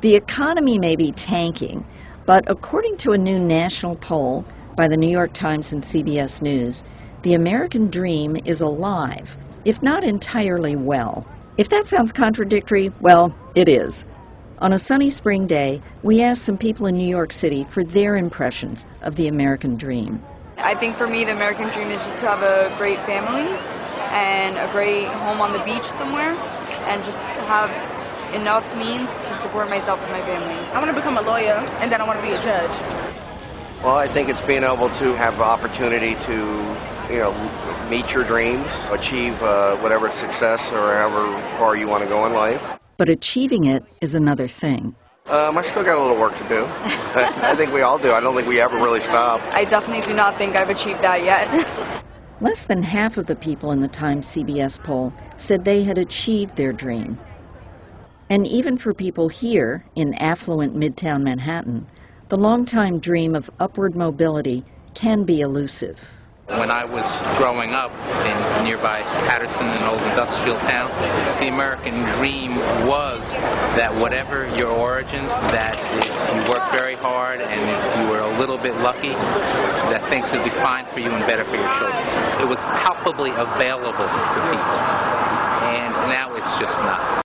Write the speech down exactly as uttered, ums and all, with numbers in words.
The economy may be tanking, but according to a new national poll by the New York Times and C B S News, the American dream is alive, if not entirely well. If that sounds contradictory, well, it is. On a sunny spring day, we asked some people in New York City for their impressions of the American dream. I think for me, the American dream is just to have a great family and a great home on the beach somewhere and just have enough means to support myself and my family. I want to become a lawyer, and then I want to be a judge. Well, I think it's being able to have the opportunity to, you know, meet your dreams, achieve uh, whatever success or however far you want to go in life. But achieving it is another thing. Um, I still got a little work to do. I think we all do. I don't think we ever really stop. I definitely do not think I've achieved that yet. Less than half of the people in the Times C B S poll said they had achieved their dream. And even for people here in affluent Midtown Manhattan, the longtime dream of upward mobility can be elusive. When I was growing up in nearby Patterson, an old industrial town, the American dream was that whatever your origins, that if you worked very hard and if you were a little bit lucky, that things would be fine for you and better for your children. It was palpably available to people, and now it's just not.